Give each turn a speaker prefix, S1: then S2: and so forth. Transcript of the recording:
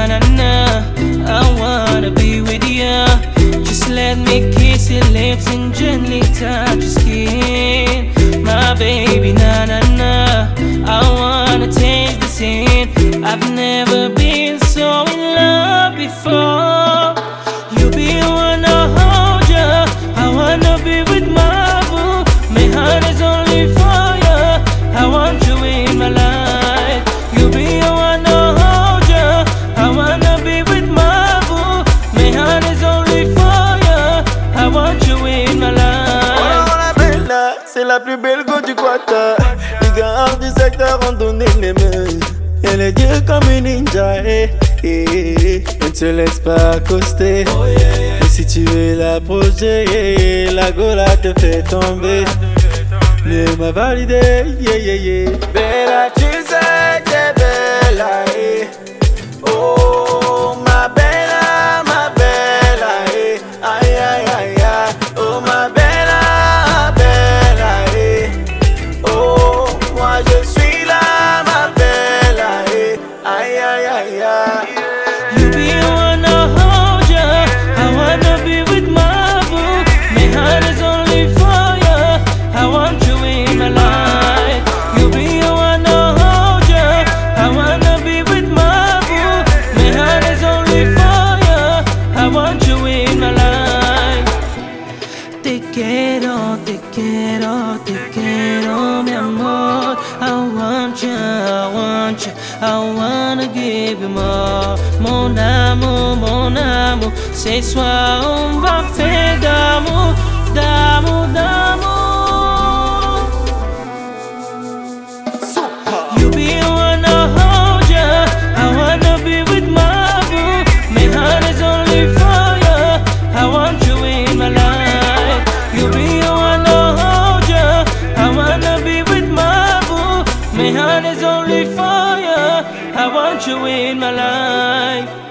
S1: na na na. I wanna be with you. Just let me kiss your lips and gently touch your skin. My baby, na na na. I wanna taste the sin. I've never been so in love before. You be the one to hold ya. I wanna be with my boo. My heart is only for you. I want you in my life. You be the one to hold ya. I wanna be with my boo. My heart is only for you. I want you in my life.
S2: Oh, la bella, c'est la plus belle go du quartier. Les gars du secteur ont donné les mains. Elle est dure comme une ninja, ne te laisse pas accoster. Et si tu veux l'approcher, la gola te fait tomber. Mieux m'a validé, Bella, tu sais t'es bella, Oh, ma bella, aïe, aïe, aïe, aïe. Oh, ma bella, Oh, moi je suis là, ma bella, aïe, aïe, aïe, aïe.
S1: You be the one to hold ya. I wanna be with my boo. My heart is only for you. I want you in my life. You be the one to hold ya. I wanna be with my boo. My heart is only for you. I want you in my life. Te quiero, mi amor. I want you, I wanna give you more. Mon amour, ce soir on va faire d'amour, d'amour. You be the one to hold ya. I wanna be with my boo. My heart is only for you. I want you in my life. You be the one to hold ya. I wanna be with my boo. My heart is only for you. I want you in my life.